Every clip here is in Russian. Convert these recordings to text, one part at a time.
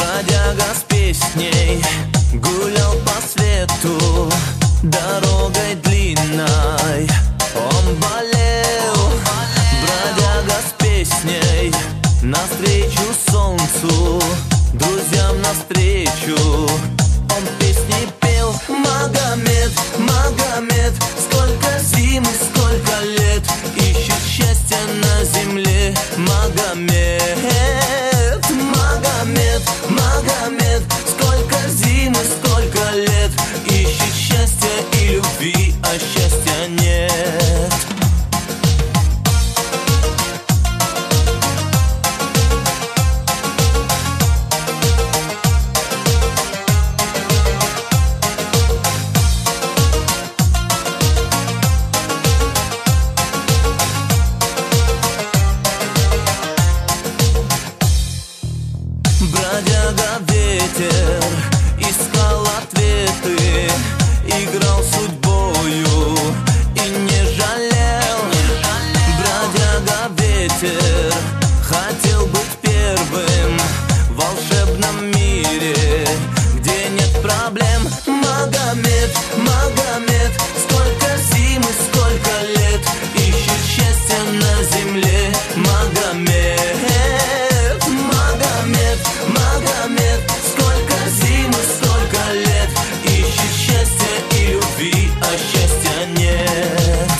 Бродяга с песней гулял по свету дорогой длинной. Он болел, бродяга с песней, навстречу солнцу, друзьям навстречу. Он песни пел: Магомед, Магомед, сколько зим и сколько лет ищет счастья на земле. Магомед, Магомед, Магомед, сколько зим и сколько лет ищет счастья и любви, а счастья нет. Бродяга ветер искал ответы, играл судьбою и не жалел. Бродяга ветер хотел быть первым в волшебном мире, где нет проблем. Магомед, Магомед, сколько зим и сколько лет ищет счастья на земле. Магомед, Магомед, Магомед, сколько зим и сколько лет ищет счастья и любви, а счастья нет.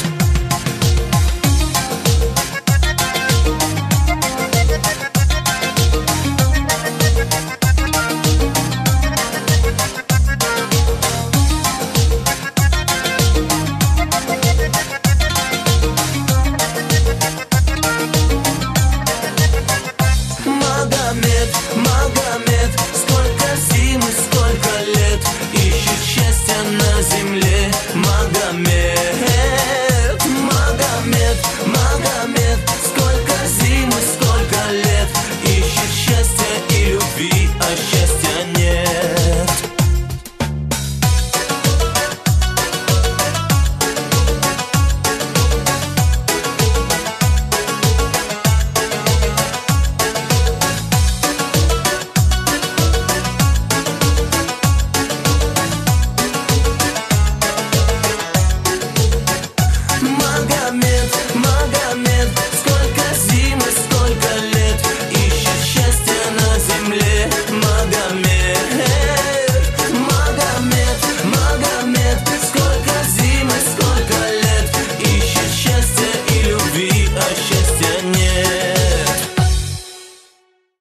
Магомед, Магомед, сколько зим и сколько лет ищет счастья на земле. Магомед, Магомед, Магомед, сколько зим и сколько лет ищет счастья и любви, а счастья нет.